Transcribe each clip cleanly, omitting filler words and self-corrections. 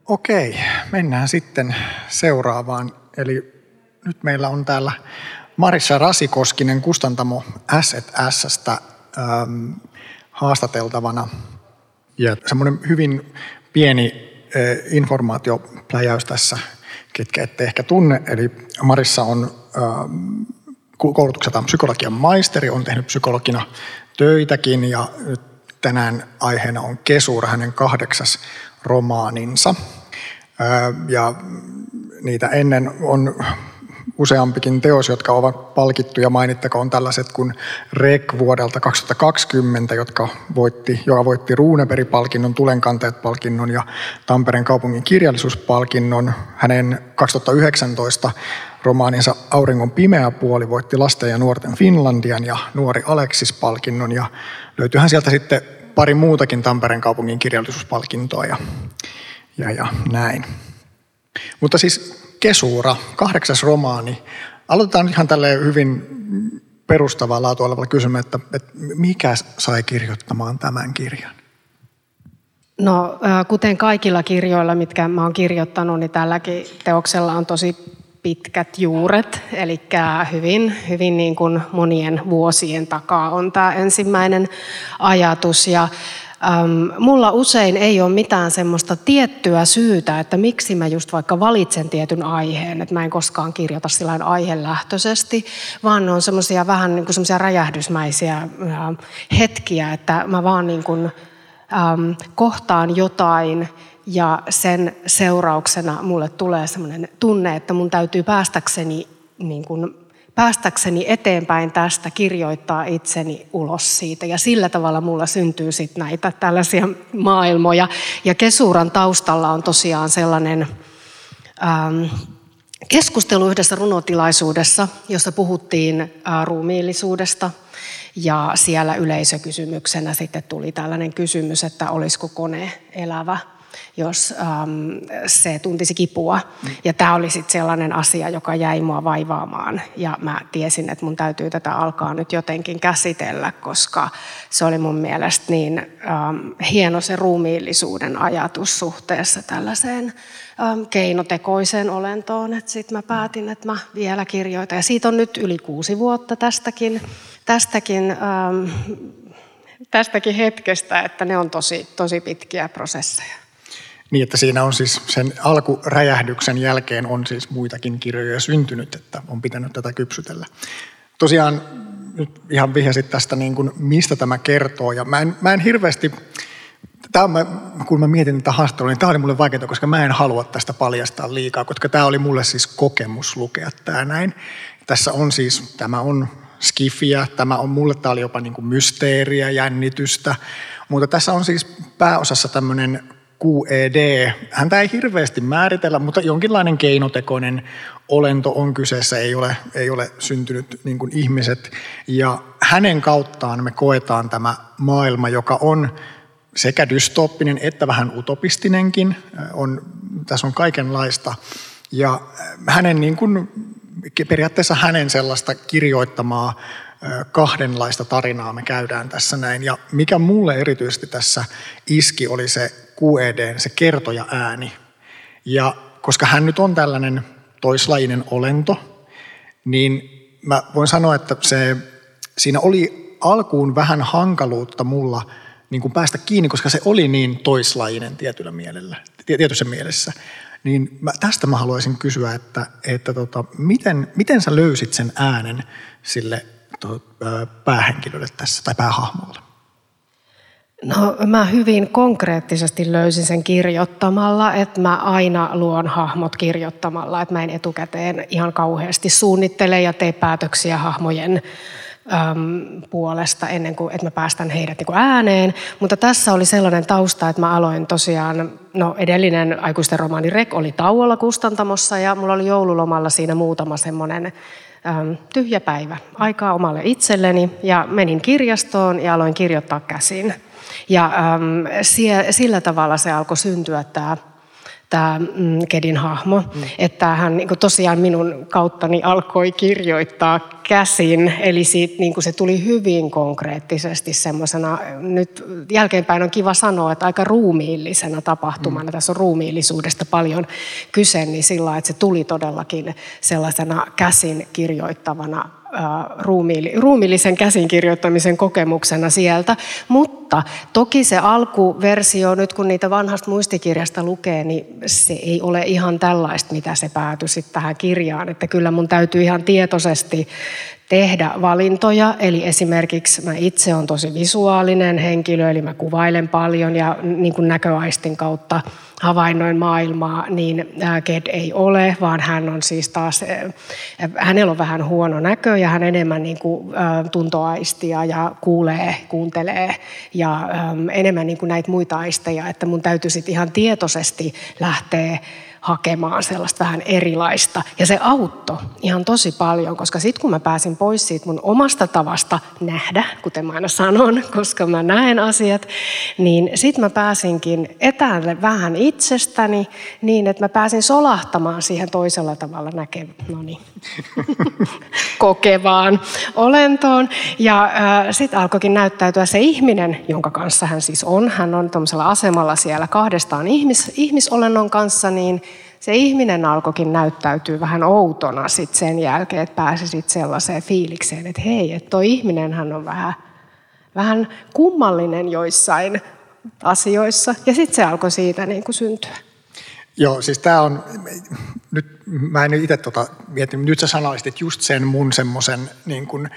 Okei, mennään sitten seuraavaan. Eli nyt meillä on täällä Marissa Rasikoskinen Kustantamo S&S:stä haastateltavana. Ja semmoinen hyvin pieni informaatiopläjäys tässä, ketkä ette ehkä tunne. Eli Marissa on koulutukseltaan psykologian maisteri, on tehnyt psykologina töitäkin ja nyt tänään aiheena on Kesura, hänen 8. romaaninsa. Ja niitä ennen on useampikin teos, jotka ovat palkittuja. Mainittakoon tällaiset kuin Rek vuodelta 2020, joka voitti Runeberg-palkinnon, Tulenkantajat-palkinnon ja Tampereen kaupungin kirjallisuuspalkinnon. Hänen 2019 romaaninsa Auringon pimeä puoli voitti Lasten ja nuorten Finlandian ja Nuori Aleksis-palkinnon. Ja löytyyhän sieltä sitten pari muutakin Tampereen kaupungin kirjallisuuspalkintoa ja näin. Mutta siis Kesura, 8. romaani. Aloitetaan ihan tälleen hyvin perustavaa laatua olevalla kysymään, että mikä sai kirjoittamaan tämän kirjan? No, kuten kaikilla kirjoilla, mitkä mä oon kirjoittanut, niin tälläkin teoksella on tosi pitkät juuret. Eli hyvin niin kuin monien vuosien takaa on tämä ensimmäinen ajatus. Ja mulla usein ei ole mitään semmoista tiettyä syytä, että miksi mä just vaikka valitsen tietyn aiheen, että mä en koskaan kirjoita sillain aihelähtöisesti, vaan ne on semmoisia vähän niin kuin semmoisia räjähdysmäisiä hetkiä, että mä vaan niin kuin kohtaan jotain ja sen seurauksena mulle tulee semmoinen tunne, että mun täytyy päästäkseni eteenpäin tästä kirjoittaa itseni ulos siitä. Ja sillä tavalla mulla syntyy sitten näitä tällaisia maailmoja. Ja Kesuran taustalla on tosiaan sellainen keskustelu yhdessä runotilaisuudessa, jossa puhuttiin ruumiillisuudesta. Ja siellä yleisökysymyksenä sitten tuli tällainen kysymys, että olisiko kone elävä, jos se tuntisi kipua. Ja tämä oli sitten sellainen asia, joka jäi mua vaivaamaan. Ja mä tiesin, että mun täytyy tätä alkaa nyt jotenkin käsitellä, koska se oli mun mielestä niin hieno se ruumiillisuuden ajatus suhteessa tällaiseen keinotekoiseen olentoon. Että sitten mä päätin, että mä vielä kirjoitan. Ja siitä on nyt yli 6 vuotta tästäkin hetkestä, että ne on tosi pitkiä prosesseja. Niin, että siinä on siis sen alkuräjähdyksen jälkeen on siis muitakin kirjoja syntynyt, että on pitänyt tätä kypsytellä. Tosiaan nyt ihan vihjasit tästä, niin kuin, mistä tämä kertoo. Ja mä en hirveästi, kun mä mietin tätä haastattelua, niin tämä oli mulle vaikeaa, koska mä en halua tästä paljastaa liikaa, koska tämä oli mulle siis kokemus lukea tämä näin. Tässä on siis, tämä on skifiä, mulle tämä oli jopa niin kuin mysteeriä, jännitystä, mutta tässä on siis pääosassa tämmöinen QED. Häntä ei hirveästi määritellä, mutta jonkinlainen keinotekoinen olento on kyseessä, ei ole syntynyt niin kuin ihmiset. Ja hänen kauttaan me koetaan tämä maailma, joka on sekä dystooppinen että vähän utopistinenkin. Tässä on kaikenlaista. Ja hänen niin kuin, periaatteessa hänen sellaista kirjoittamaa kahdenlaista tarinaa me käydään tässä näin. Ja mikä mulle erityisesti tässä iski oli se QED:n, se kertoja ääni. Ja koska hän nyt on tällainen toislajinen olento, niin mä voin sanoa, että siinä oli alkuun vähän hankaluutta mulla niin kuin päästä kiinni, koska se oli niin toislajinen tietyssä mielessä. Niin tästä mä haluaisin kysyä, että miten sä löysit sen äänen sille päähenkilölle tässä tai päähahmolle? No mä hyvin konkreettisesti löysin sen kirjoittamalla, että mä aina luon hahmot kirjoittamalla, että mä en etukäteen ihan kauheasti suunnittele ja tee päätöksiä hahmojen puolesta ennen kuin että mä päästän heidät niin kuin ääneen. Mutta tässä oli sellainen tausta, että mä aloin tosiaan, edellinen aikuisten romaani Rek oli tauolla Kustantamossa ja mulla oli joululomalla siinä muutama semmoinen tyhjä päivä, aikaa omalle itselleni ja menin kirjastoon ja aloin kirjoittaa käsin. Ja sillä tavalla se alkoi syntyä tämä Kedin hahmo, että hän niin kuin tosiaan minun kauttani alkoi kirjoittaa käsin, eli siitä, niin kuin se tuli hyvin konkreettisesti semmoisena, nyt jälkeenpäin on kiva sanoa, että aika ruumiillisena tapahtumana, tässä on ruumiillisuudesta paljon kyse, niin sillä että se tuli todellakin sellaisena käsin kirjoittavana ruumiillisen käsinkirjoittamisen kokemuksena sieltä, mutta toki se alkuversio, nyt kun niitä vanhasta muistikirjasta lukee, niin se ei ole ihan tällaista, mitä se päätyi sitten tähän kirjaan, että kyllä mun täytyy ihan tietoisesti tehdä valintoja, eli esimerkiksi mä itse olen tosi visuaalinen henkilö, eli mä kuvailen paljon ja niin kuin näköaistin kautta havainnoin maailmaa, niin Ked ei ole, vaan hän on siis taas, hänellä on vähän huono näkö ja hän enemmän niin kuin tuntoaistia ja kuuntelee ja enemmän niin kuin näitä muita aisteja, että mun täytyy sitten ihan tietoisesti lähteä hakemaan sellaista vähän erilaista. Ja se auttoi ihan tosi paljon, koska sitten kun mä pääsin pois siitä mun omasta tavasta nähdä, kuten mä aina sanon, koska mä näen asiat, niin sitten mä pääsinkin etäälle vähän itsestäni niin, että mä pääsin solahtamaan siihen toisella tavalla kokevaan olentoon. Ja sitten alkoikin näyttäytyä se ihminen, jonka kanssa hän siis on. Hän on tuollaisella asemalla siellä kahdestaan ihmisolennon kanssa, niin se ihminen alkoikin näyttäytyy vähän outona sit sen jälkeen, että pääsi sit sellaiseen fiilikseen, että hei, että toi ihminenhän on vähän kummallinen joissain asioissa. Ja sitten se alkoi siitä niin kuin syntyä. Joo, siis tämä on, nyt mä en itse mietin, nyt sä sanoisit, että just sen mun semmoisen niin kuin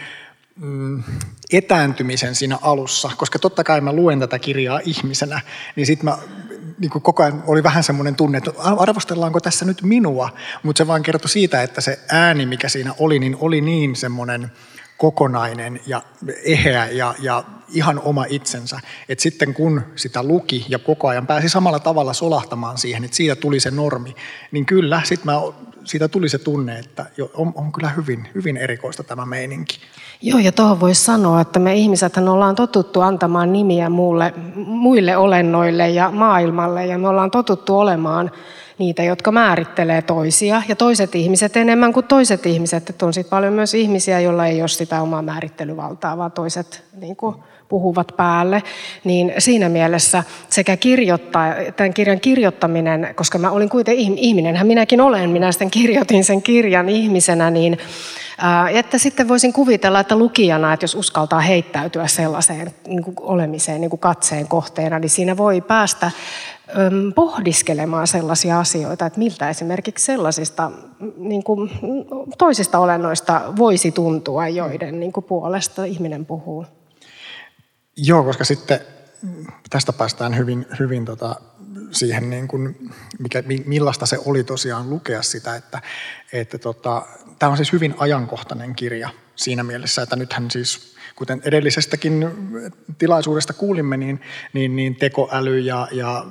etääntymisen siinä alussa, koska totta kai mä luen tätä kirjaa ihmisenä, niin sitten mä niin kuin koko ajan oli vähän semmoinen tunne, että arvostellaanko tässä nyt minua, mutta se vaan kertoi siitä, että se ääni, mikä siinä oli niin semmoinen kokonainen ja eheä ja ihan oma itsensä, että sitten kun sitä luki ja koko ajan pääsi samalla tavalla solahtamaan siihen, että siitä tuli se normi, niin kyllä siitä tuli se tunne, että on kyllä hyvin, hyvin erikoista tämä meininki. Joo, ja tuohon voisi sanoa, että me ihmisethän ollaan totuttu antamaan nimiä muille olennoille ja maailmalle, ja me ollaan totuttu olemaan niitä, jotka määrittelee toisia, ja toiset ihmiset enemmän kuin toiset ihmiset, että on sitten paljon myös ihmisiä, joilla ei ole sitä omaa määrittelyvaltaa, vaan toiset niin kuin puhuvat päälle, niin siinä mielessä sekä tämän kirjan kirjoittaminen, koska mä olin kuitenkin ihminenhän minäkin olen, minä sitten kirjoitin sen kirjan ihmisenä, niin että sitten voisin kuvitella, että lukijana, että jos uskaltaa heittäytyä sellaiseen niin kuin olemiseen niin kuin katseen kohteena, niin siinä voi päästä pohdiskelemaan sellaisia asioita, että miltä esimerkiksi sellaisista niin kuin toisista olennoista voisi tuntua, joiden niin kuin puolesta ihminen puhuu. Joo, koska sitten tästä päästään hyvin siihen, niin kuin, millaista se oli tosiaan lukea sitä, että tämä on siis hyvin ajankohtainen kirja siinä mielessä, että nythän siis, kuten edellisestäkin tilaisuudesta kuulimme, niin tekoäly ja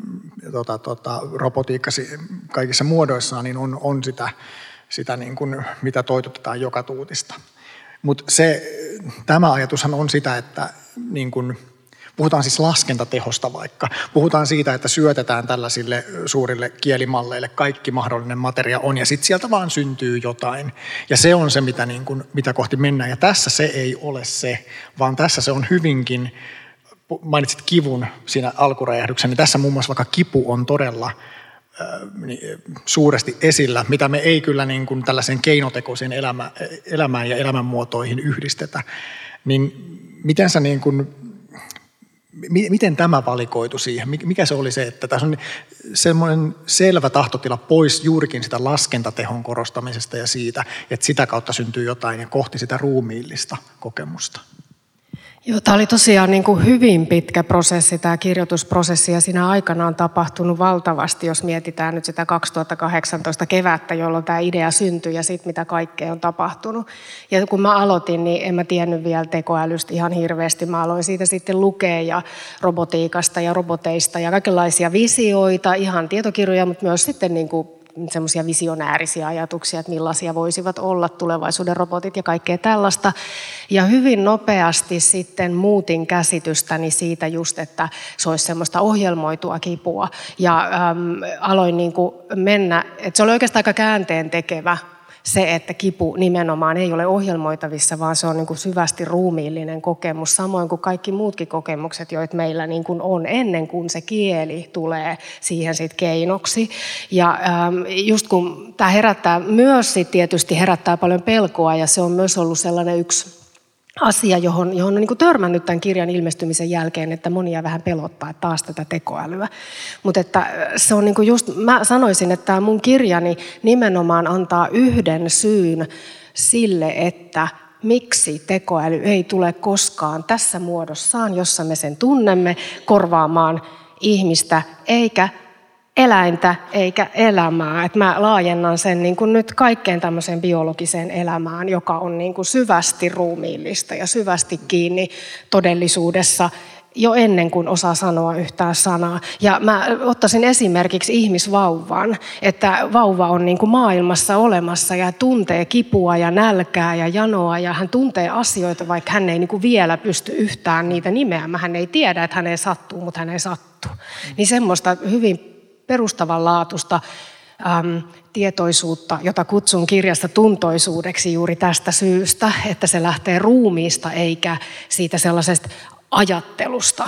robotiikka kaikissa muodoissaan niin on sitä niin kuin, mitä toitotetaan joka tuutista. Mutta tämä ajatushan on sitä, että niin kun, puhutaan siis laskentatehosta vaikka. Puhutaan siitä, että syötetään tällaisille suurille kielimalleille kaikki mahdollinen materia on, ja sitten sieltä vaan syntyy jotain. Ja se on se, mitä kohti mennään. Ja tässä se ei ole se, vaan tässä se on hyvinkin, mainitsit kivun siinä alkuräjähdyksen, niin tässä muun muassa vaikka kipu on todella suuresti esillä, mitä me ei kyllä niin kuin tällaiseen keinotekoiseen elämään ja elämänmuotoihin yhdistetä. Niin miten sä niin kuin, miten tämä valikoitu siihen? Mikä se oli se, että tässä on semmoinen selvä tahtotila pois juurikin sitä laskentatehon korostamisesta ja siitä, että sitä kautta syntyy jotain ja kohti sitä ruumiillista kokemusta? Joo, tämä oli tosiaan niin kuin hyvin pitkä prosessi, tämä kirjoitusprosessi, ja siinä aikana on tapahtunut valtavasti, jos mietitään nyt sitä 2018 kevättä, jolloin tämä idea syntyi, ja sitten mitä kaikkea on tapahtunut. Ja kun mä aloitin, niin en mä tiennyt vielä tekoälystä ihan hirveästi. Mä aloin siitä sitten lukea ja robotiikasta ja roboteista ja kaikenlaisia visioita, ihan tietokirjoja, mutta myös sitten niin kuin semmoisia visionäärisiä ajatuksia, että millaisia voisivat olla tulevaisuuden robotit ja kaikkea tällaista. Ja hyvin nopeasti sitten muutin käsitystäni siitä just, että se olisi semmoista ohjelmoitua kipua. Ja aloin niin kuin mennä, että se oli oikeastaan aika käänteen tekevä se, että kipu nimenomaan ei ole ohjelmoitavissa, vaan se on niin kuin syvästi ruumiillinen kokemus, samoin kuin kaikki muutkin kokemukset, joita meillä niin kuin on ennen kuin se kieli tulee siihen sit keinoksi. Ja just kun tämä herättää myös tietysti herättää paljon pelkoa, ja se on myös ollut sellainen yksi asia, johon on niin kuin törmännyt tämän kirjan ilmestymisen jälkeen, että monia vähän pelottaa, että taas tätä tekoälyä. Mutta että se on niin kuin just, mä sanoisin, että tämä mun kirjani nimenomaan antaa yhden syyn sille, että miksi tekoäly ei tule koskaan tässä muodossaan, jossa me sen tunnemme, korvaamaan ihmistä eikä eläintä eikä elämää. Et mä laajennan sen niin kuin nyt kaikkeen tämmöiseen biologiseen elämään, joka on niin kuin syvästi ruumiillista ja syvästi kiinni todellisuudessa jo ennen kuin osaa sanoa yhtään sanaa. Ja mä ottaisin esimerkiksi ihmisvauvan, että vauva on niin kuin maailmassa olemassa ja tuntee kipua ja nälkää ja janoa ja hän tuntee asioita, vaikka hän ei niin kuin vielä pysty yhtään niitä nimeämään. Hän ei tiedä, että häneen sattuu, mutta häneen sattuu. Niin semmoista hyvin perustavanlaatuista tietoisuutta, jota kutsun kirjassa tuntoisuudeksi juuri tästä syystä, että se lähtee ruumiista eikä siitä sellaisesta ajattelusta,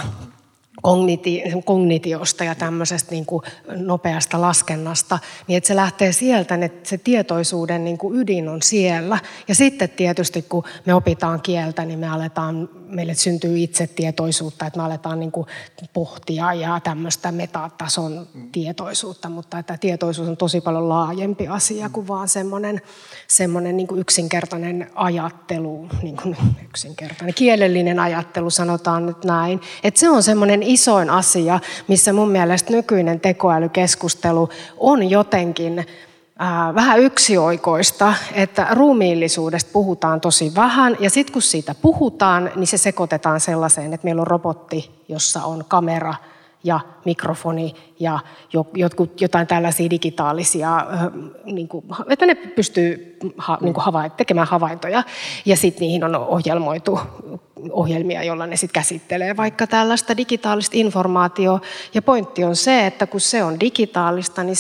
kognitiosta ja tämmöisestä niin kuin nopeasta laskennasta, niin että se lähtee sieltä, että se tietoisuuden niin kuin ydin on siellä. Ja sitten tietysti, kun me opitaan kieltä, niin meille syntyy itsetietoisuutta, että me aletaan niin kuin pohtia ja tämmöistä metatason tietoisuutta, mutta että tietoisuus on tosi paljon laajempi asia kuin vaan semmoinen niin kuin yksinkertainen ajattelu, niin kuin yksinkertainen kielellinen ajattelu, sanotaan nyt näin. Että se on semmoinen isoin asia, missä mun mielestä nykyinen tekoälykeskustelu on jotenkin vähän yksioikoista, että ruumiillisuudesta puhutaan tosi vähän, ja sitten kun siitä puhutaan, niin se sekoitetaan sellaiseen, että meillä on robotti, jossa on kamera ja mikrofoni ja jotain tällaisia digitaalisia, että ne pystyy tekemään havaintoja, ja sitten niihin on ohjelmoitu ohjelmia, joilla ne sitten käsittelee vaikka tällaista digitaalista informaatiota. Ja pointti on se, että kun se on digitaalista, niin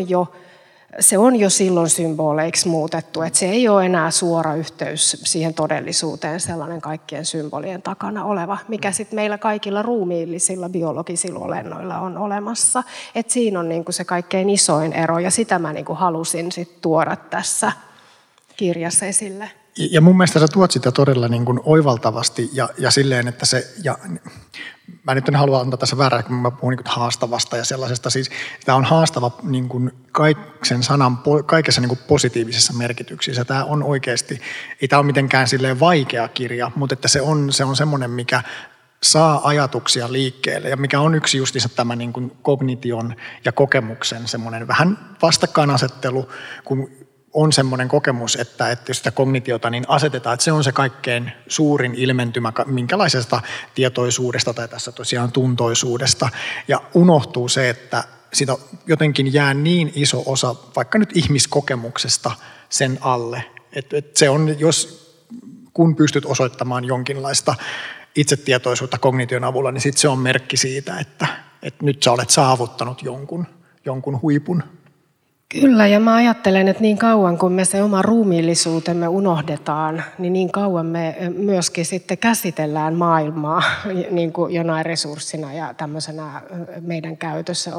se on jo silloin symboleiksi muutettu, että se ei ole enää suora yhteys siihen todellisuuteen, sellainen kaikkien symbolien takana oleva, mikä sitten meillä kaikilla ruumiillisilla biologisilla olennoilla on olemassa. Että siinä on niinku se kaikkein isoin ero, ja sitä mä niinku halusin sit tuoda tässä kirjassa esille. Ja mun mielestä sä tuot sitä todella niin kuin oivaltavasti ja silleen, että se, ja mä nyt en halua antaa tässä väärää, kun mä puhun niin kuin haastavasta ja sellaisesta, siis tämä on haastava niin kuin kaikessa niin kuin positiivisessa merkityksissä. Tämä on oikeasti, ei tämä ole mitenkään silleen vaikea kirja, mutta että se on semmoinen, mikä saa ajatuksia liikkeelle ja mikä on yksi justiinsa tämä niin kuin kognition ja kokemuksen semmoinen vähän vastakkainasettelu, kun on semmoinen kokemus, että jos sitä kognitiota niin asetetaan, että se on se kaikkein suurin ilmentymä minkälaisesta tietoisuudesta tai tässä tosiaan tuntoisuudesta. Ja unohtuu se, että sitä jotenkin jää niin iso osa vaikka nyt ihmiskokemuksesta sen alle. Että se on, kun pystyt osoittamaan jonkinlaista itsetietoisuutta kognition avulla, niin sitten se on merkki siitä, että nyt sä olet saavuttanut jonkun huipun. Kyllä, ja mä ajattelen, että niin kauan kun me se oma ruumiillisuutemme unohdetaan, niin kauan me myöskin sitten käsitellään maailmaa niin kuin jonain resurssina ja tämmöisenä meidän käytössä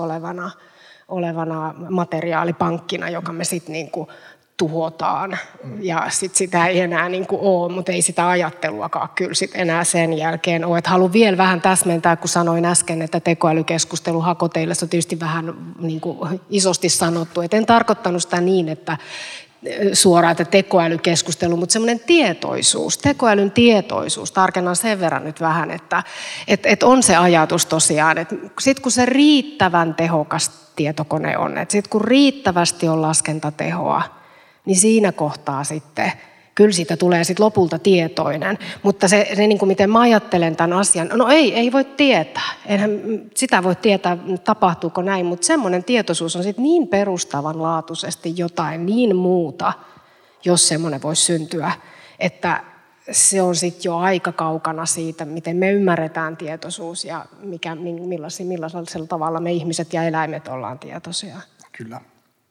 olevana materiaalipankkina, joka me sitten niin kuin tuhotaan. Ja sitten sitä ei enää niin kuin ole, mutta ei sitä ajatteluakaan kyllä sitten enää sen jälkeen ole. Haluan vielä vähän täsmentää, kun sanoin äsken, että tekoälykeskustelu hakoteille on tietysti vähän niin kuin isosti sanottu. Et en tarkoittanut sitä niin, että suoraan että tekoälykeskustelu, mutta semmoinen tietoisuus, tekoälyn tietoisuus, tarkennan sen verran nyt vähän, että on se ajatus tosiaan, että sitten kun se riittävän tehokas tietokone on, että sitten kun riittävästi on laskentatehoa, niin siinä kohtaa sitten kyllä siitä tulee sitten lopulta tietoinen. Mutta se niin kuin miten mä ajattelen tämän asian, no ei voi tietää. Eihän sitä voi tietää, tapahtuuko näin, mutta semmoinen tietoisuus on sitten niin perustavanlaatuisesti jotain niin muuta, jos semmoinen voisi syntyä, että se on sitten jo aika kaukana siitä, miten me ymmärretään tietoisuus ja millaisella tavalla me ihmiset ja eläimet ollaan tietoisia. Kyllä.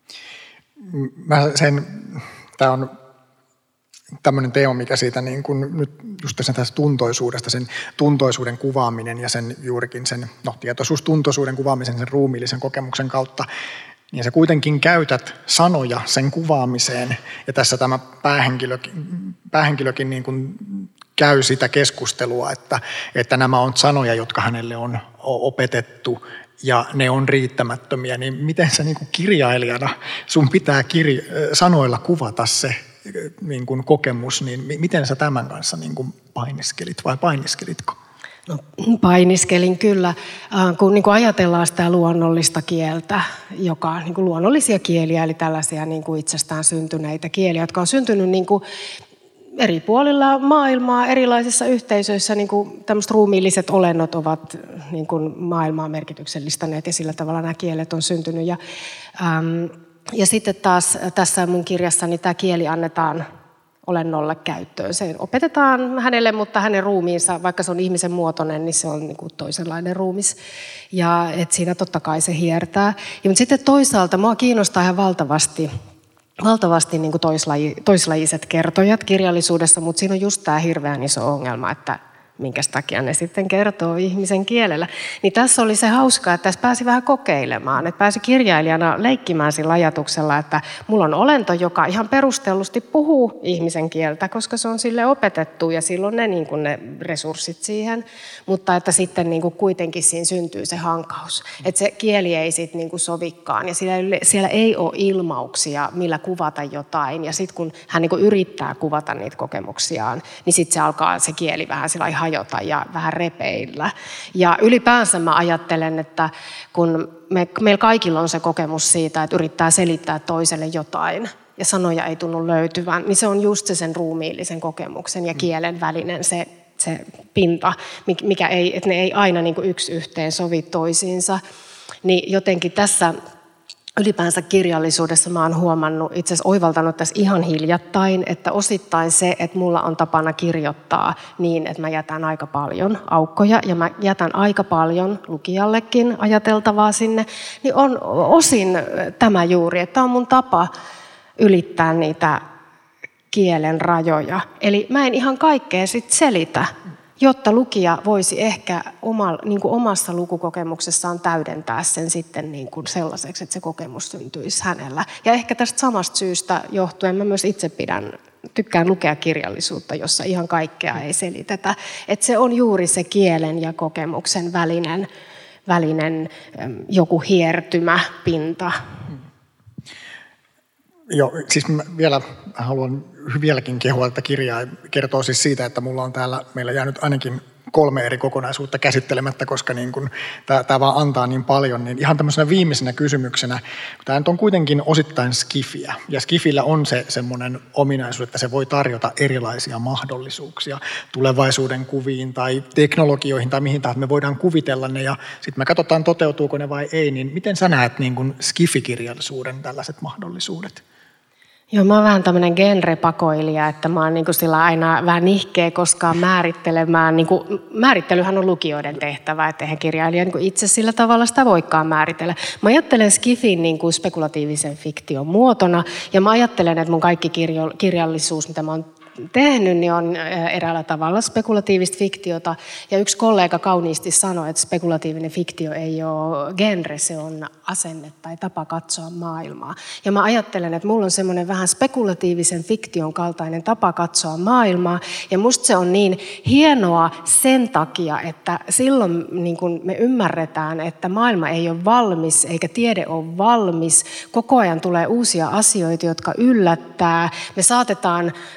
Tämä on tämmöinen teema, mikä siitä niin kun nyt just tästä tuntoisuudesta, sen tuntoisuuden kuvaaminen ja sen juurikin sen tietoisuustuntoisuuden kuvaamisen sen ruumiillisen kokemuksen kautta, niin sä kuitenkin käytät sanoja sen kuvaamiseen ja tässä tämä päähenkilökin niin kun käy sitä keskustelua, että nämä on sanoja, jotka hänelle on opetettu ja ne on riittämättömiä, niin miten sä niin kuin kirjailijana, sun pitää sanoilla kuvata se niin kuin kokemus, niin miten sä tämän kanssa niin kuin painiskelit vai painiskelitko? No, painiskelin kyllä, kun niin kuin ajatellaan sitä luonnollista kieltä, joka niin kuin luonnollisia kieliä, eli tällaisia niin kuin itsestään syntyneitä kieliä, jotka on syntynyt niin kuin eri puolilla maailmaa, erilaisissa yhteisöissä niin kuin tämmöiset ruumiilliset olennot ovat niin kuin maailmaa merkityksellistäneet ja sillä tavalla nämä kielet on syntynyt. Ja sitten taas tässä mun kirjassani tämä kieli annetaan olennolle käyttöön. Se opetetaan hänelle, mutta hänen ruumiinsa, vaikka se on ihmisen muotoinen, niin se on niin kuin toisenlainen ruumis. Ja et siinä totta kai se hiertää. Mutta sitten toisaalta mua kiinnostaa ihan valtavasti niin kuin toislajiset kertojat kirjallisuudessa, mutta siinä on just tämä hirveän iso ongelma, että minkä takia ne sitten kertoo ihmisen kielellä. Niin tässä oli se hauskaa, että tässä pääsi vähän kokeilemaan, että pääsi kirjailijana leikkimään sillä ajatuksella, että mulla on olento, joka ihan perustellusti puhuu ihmisen kieltä, koska se on sille opetettu ja silloin niin kuin ne resurssit siihen, mutta että sitten niin kuin kuitenkin siinä syntyy se hankaus, että se kieli ei sitten niin kuin sovikaan ja siellä ei ole ilmauksia, millä kuvata jotain ja sitten kun hän niin kuin yrittää kuvata niitä kokemuksiaan, niin sitten se alkaa se kieli vähän sillä hajota ja vähän repeillä. Ja ylipäänsä mä ajattelen, että kun meillä kaikilla on se kokemus siitä, että yrittää selittää toiselle jotain ja sanoja ei tunnu löytyvän, niin se on just se sen ruumiillisen kokemuksen ja kielen välinen se pinta, mikä ei, että ne ei aina niin kuin yksi yhteen sovi toisiinsa. Niin jotenkin tässä ylipäänsä kirjallisuudessa mä oon huomannut, itse asiassa oivaltanut tässä ihan hiljattain, että osittain se, että mulla on tapana kirjoittaa niin, että mä jätän aika paljon aukkoja ja mä jätän aika paljon lukijallekin ajateltavaa sinne, niin on osin tämä juuri, että on mun tapa ylittää niitä kielen rajoja. Eli mä en ihan kaikkea sit selitä, jotta lukija voisi ehkä omassa lukukokemuksessaan täydentää sen sitten niin kuin sellaiseksi, että se kokemus syntyisi hänellä. Ja ehkä tästä samasta syystä johtuen mä myös itse tykkään lukea kirjallisuutta, jossa ihan kaikkea ei selitetä. Että se on juuri se kielen ja kokemuksen välinen joku hiertymä, pinta. Joo, siis mä vielä haluan vieläkin kehua tätä kirjaa. Kertoo siis siitä, että meillä jää nyt ainakin 3 eri kokonaisuutta käsittelemättä, koska niin kun tämä vaan antaa niin paljon. Niin ihan tämmöisenä viimeisenä kysymyksenä, tämä on kuitenkin osittain skifiä. Ja skifillä on se semmoinen ominaisuus, että se voi tarjota erilaisia mahdollisuuksia tulevaisuuden kuviin tai teknologioihin tai mihin tahansa. Me voidaan kuvitella ne ja sitten me katsotaan, toteutuuko ne vai ei. Niin miten sä näet niin kun skifikirjallisuuden tällaiset mahdollisuudet? Joo, mä oon vähän tämmöinen genrepakoilija, että mä oon niin kuin sillä aina vähän nihkeä koskaan määrittelemään. Niin kuin, määrittelyhän on lukijoiden tehtävä, että eihän kirjailija niin kuin itse sillä tavalla sitä voikaan määritellä. Mä ajattelen skifin niin kuin spekulatiivisen fiktion muotona ja mä ajattelen, että mun kaikki kirjallisuus, mitä mä oon tehnyt, niin on eräällä tavalla spekulatiivista fiktiota. Ja yksi kollega kauniisti sanoi, että spekulatiivinen fiktio ei ole genre, se on asenne tai tapa katsoa maailmaa. Ja mä ajattelen, että mulla on semmoinen vähän spekulatiivisen fiktion kaltainen tapa katsoa maailmaa. Ja musta se on niin hienoa sen takia, että silloin niin kun me ymmärretään, että maailma ei ole valmis, eikä tiede ole valmis. Koko ajan tulee uusia asioita, jotka yllättää. Me saatetaan ajatella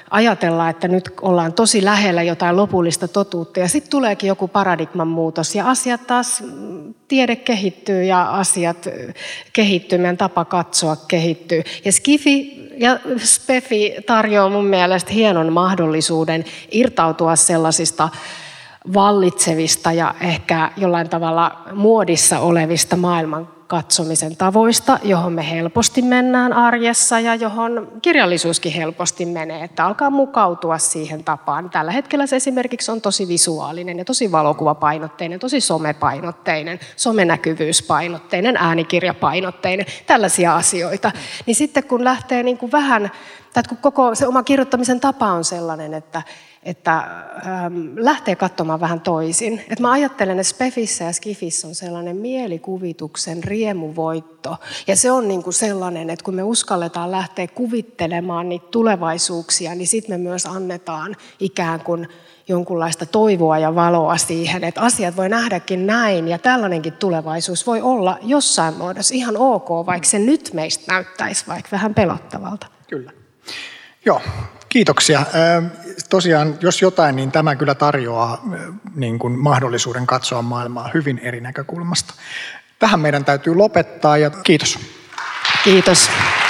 ajatella, että nyt ollaan tosi lähellä jotain lopullista totuutta ja sitten tuleekin joku paradigman muutos ja asiat taas, tiede kehittyy ja asiat kehittyy, meidän tapa katsoa kehittyy. Ja Skifi ja Spefi tarjoaa mun mielestä hienon mahdollisuuden irtautua sellaisista vallitsevista ja ehkä jollain tavalla muodissa olevista maailman katsomisen tavoista, johon me helposti mennään arjessa ja johon kirjallisuuskin helposti menee, että alkaa mukautua siihen tapaan. Tällä hetkellä se esimerkiksi on tosi visuaalinen ja tosi valokuvapainotteinen, tosi somepainotteinen, somenäkyvyyspainotteinen, äänikirjapainotteinen, tällaisia asioita. Niin sitten kun lähtee niin kuin vähän, tai kun koko se oma kirjoittamisen tapa on sellainen, että lähtee katsomaan vähän toisin. Että mä ajattelen, että Spefissä ja Skifissä on sellainen mielikuvituksen riemuvoitto. Ja se on niin kuin sellainen, että kun me uskalletaan lähteä kuvittelemaan niitä tulevaisuuksia, niin sitten me myös annetaan ikään kuin jonkunlaista toivoa ja valoa siihen, että asiat voi nähdäkin näin ja tällainenkin tulevaisuus voi olla jossain muodossa ihan ok, vaikka se nyt meistä näyttäisi vaikka vähän pelottavalta. Kyllä. Joo, kiitoksia. Tosiaan, jos jotain, niin tämä kyllä tarjoaa niin kuin mahdollisuuden katsoa maailmaa hyvin eri näkökulmasta. Tähän meidän täytyy lopettaa ja kiitos. Kiitos.